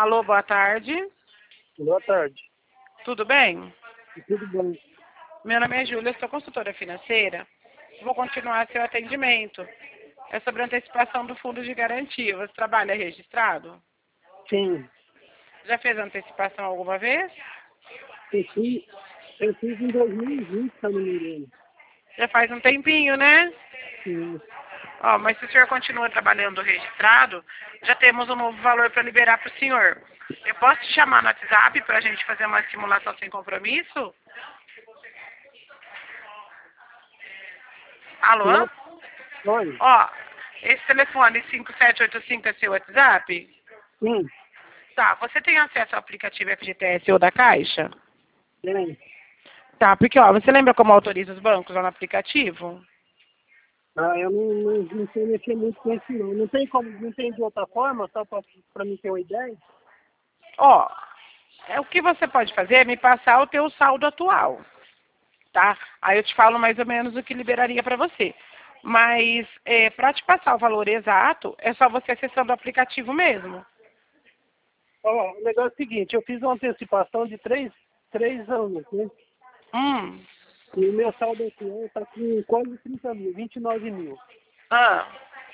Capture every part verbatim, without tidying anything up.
Alô, boa tarde. Boa tarde. Tudo bem? Tudo bem? Meu nome é Júlia, sou consultora financeira. Vou continuar seu atendimento. É sobre a antecipação do fundo de garantia. Você trabalha registrado? Sim. Já fez antecipação alguma vez? Eu fiz, eu fiz em dois mil e vinte, se eu não me engano. Já faz um tempinho, né? Sim. Ó, mas se o senhor continua trabalhando registrado, já temos um novo valor para liberar para o senhor. Eu posso te chamar no WhatsApp para a gente fazer uma simulação sem compromisso? Alô? Oi? Ó, esse telefone cinco sete oito cinco é seu WhatsApp? Sim. Tá, você tem acesso ao aplicativo F G T S ou da Caixa? Tem. Tá, porque ó, você lembra como autoriza os bancos lá no aplicativo? Ah, eu não, não, não sei mexer muito com isso, não. Não tem como, não tem de outra forma, só para mim ter uma ideia? Ó, é, o que você pode fazer é me passar o teu saldo atual, tá? Aí eu te falo mais ou menos o que liberaria para você. Mas é, para te passar o valor exato, é só você acessando o aplicativo mesmo. Ó, o negócio é o seguinte, eu fiz uma antecipação de três, três anos, né? Hum. E o meu saldo atual está com quase trinta mil, vinte e nove mil. Ah.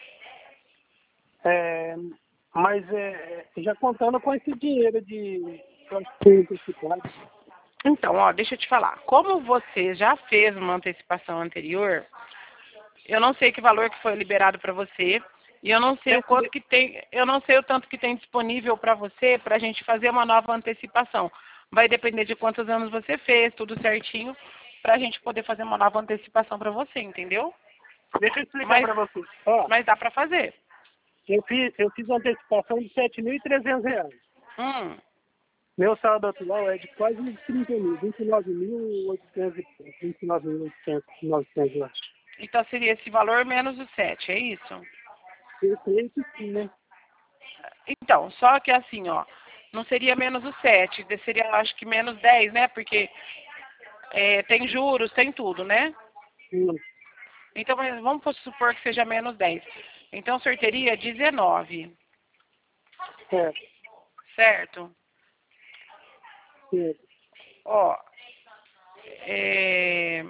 É, mas é, já contando com esse dinheiro de antecipado. Então, ó, deixa eu te falar. Como você já fez uma antecipação anterior, eu não sei que valor que foi liberado para você e eu não sei o quanto que tem, eu não sei o tanto que tem disponível para você para a gente fazer uma nova antecipação. Vai depender de quantos anos você fez, tudo certinho, para a gente poder fazer uma nova antecipação para você, entendeu? Deixa eu explicar Mas, para você. Ó, mas dá para fazer. eu fiz, eu fiz uma antecipação de sete mil e trezentos reais. Hum. Meu saldo atual é de quase trinta mil, vinte e nove mil e oitocentos, vinte e nove mil e oitocentos, novecentos, eu acho. Então seria esse valor menos os sete, é isso? Eu creio que sim, né? Então, só que assim, ó, não seria menos os sete, seria acho que menos dez, né? Porque é, tem juros, tem tudo, né? Sim. Então, mas vamos supor que seja menos dez. Então, o senhor teria dezenove, É, certo? é. Ó, é,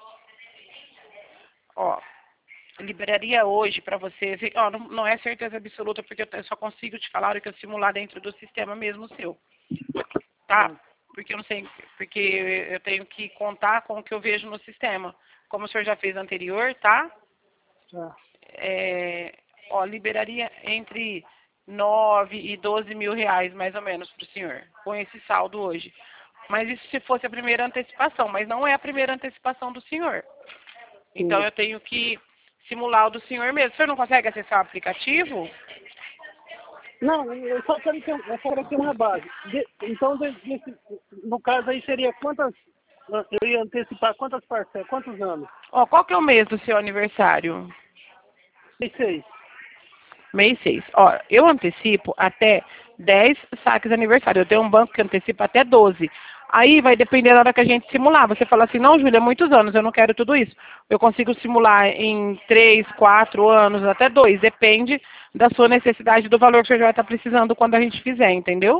ó, liberaria hoje para você, assim, ó, não, não é certeza absoluta, porque eu só consigo te falar o que eu simular dentro do sistema mesmo seu, tá? Porque eu não sei, porque eu tenho que contar com o que eu vejo no sistema. Como o senhor já fez anterior, tá? Tá. É, ó, liberaria entre nove e doze mil reais, mais ou menos, para o senhor, com esse saldo hoje. Mas isso se fosse a primeira antecipação, mas não é a primeira antecipação do senhor. Então Sim. eu tenho que simular o do senhor mesmo. O senhor não consegue acessar o aplicativo? Não, eu só quero ter, eu só quero ter uma base. De- então, de- desse, no caso aí seria quantas, eu ia antecipar quantas parcelas, quantos anos? Ó, qual que é o mês do seu aniversário? Seis. Mês seis. Ó, eu antecipo até dez saques de aniversário. Eu tenho um banco que antecipa até doze. Aí vai depender da hora que a gente simular. Você fala assim, não, Júlia, muitos anos, eu não quero tudo isso. Eu consigo simular em três, quatro anos, até dois. Depende da sua necessidade, do valor que você vai estar precisando quando a gente fizer, entendeu?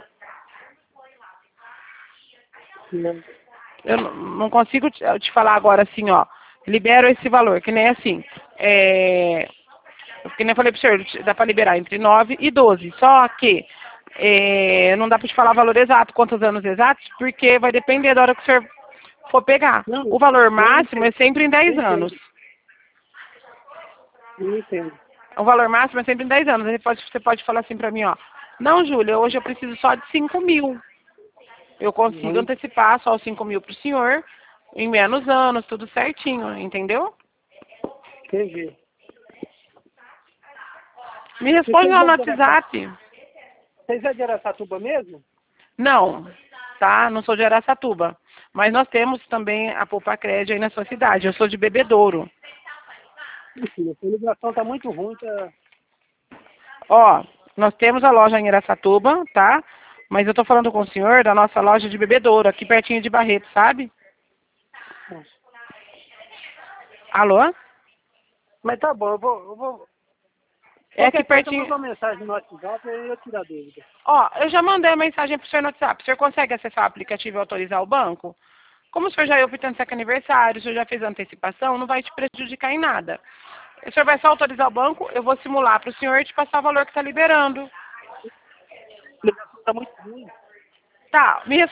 Sim. Eu não não consigo te, te falar agora assim, ó, libero esse valor, que nem assim. É, que nem eu falei pro senhor, dá para liberar entre nove e doze. Só que é, não dá para te falar o valor exato, quantos anos exatos, porque vai depender da hora que o senhor for pegar. Não, O valor eu máximo é entendo. sempre em dez Eu anos. entendo. Eu entendo. O valor máximo é sempre em dez anos. Aí pode, você pode falar assim para mim, ó. Não, Júlia, hoje eu preciso só de cinco mil. Eu consigo Uhum. antecipar só os cinco mil para o senhor em menos anos, tudo certinho, entendeu? Entendi. Me responde Vocês lá é no de Araçatuba, WhatsApp. vocês é de Araçatuba mesmo? Não, tá? Não sou de Araçatuba. Mas nós temos também a Poupa Crédito aí na sua cidade. Eu sou de Bebedouro. Enfim, a ligação tá muito ruim, tá? Ó, nós temos a loja em Araçatuba, tá? Mas eu tô falando com o senhor da nossa loja de Bebedouro, aqui pertinho de Barreto, sabe? Alô? Mas tá bom, eu vou, eu vou, É aqui pertinho. Você mandou uma mensagem no WhatsApp e eu tiro a dúvida. Ó, eu já mandei a mensagem pro senhor no WhatsApp. O senhor consegue acessar o aplicativo e autorizar o banco? Como o senhor já ia optando ser aniversário, o senhor já fez antecipação, não vai te prejudicar em nada. O senhor vai só autorizar o banco, eu vou simular para o senhor e te passar o valor que está liberando. A ligação está muito ruim. Tá, me